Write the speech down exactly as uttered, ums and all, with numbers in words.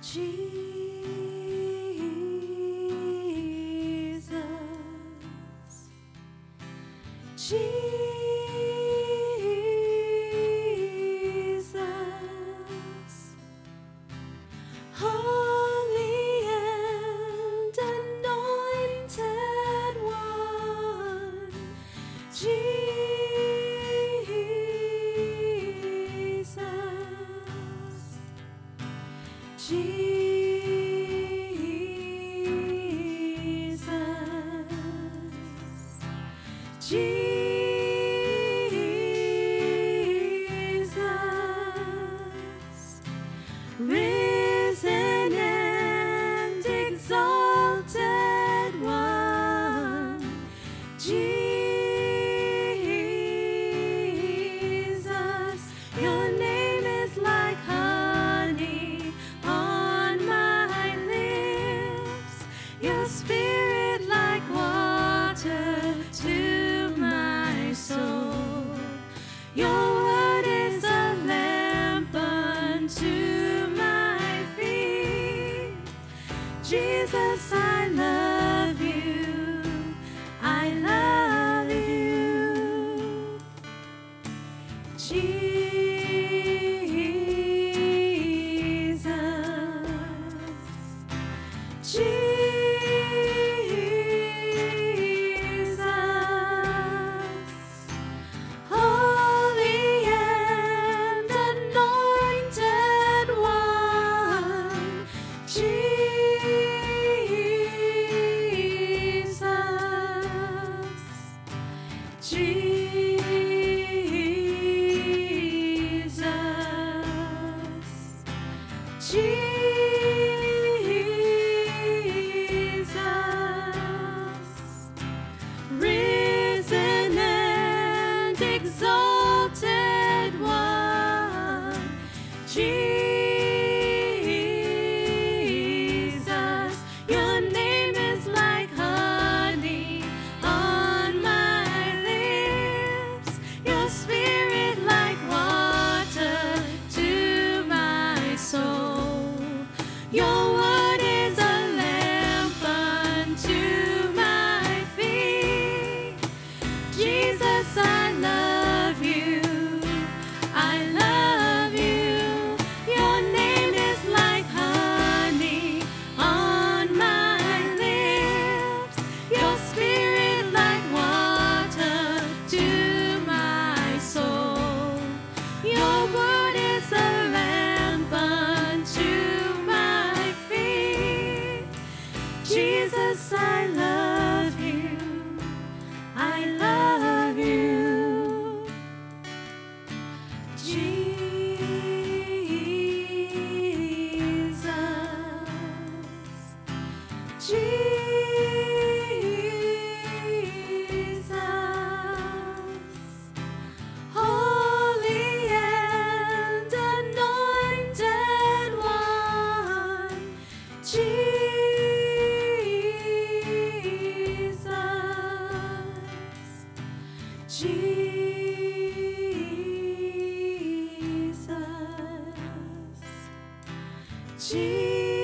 Jesus, Jesus, Holy and Anointed One, Jesus, Jesus, Jesus, risen and exalted One, Jesus, your name is like honey on my lips, your spirit like water to my soul. Your word is a lamp unto my feet. Jesus, I love you. I love you. Jesus, Jesus, Holy and Anointed One, Jesus, Jesus, Jesus, risen and exalted One, Jesus, your name is like honey on my lips, your spirit like water to my soul. Your word is a lamp unto my feet. Jesus, I love you. I love you. Your name is like honey on my lips, your spirit like water to my soul. Your word is a lamp unto my feet. Jesus, I love you. I love you. Jesus, Jesus, Holy and Anointed One, Jesus, Jesus, Jesus.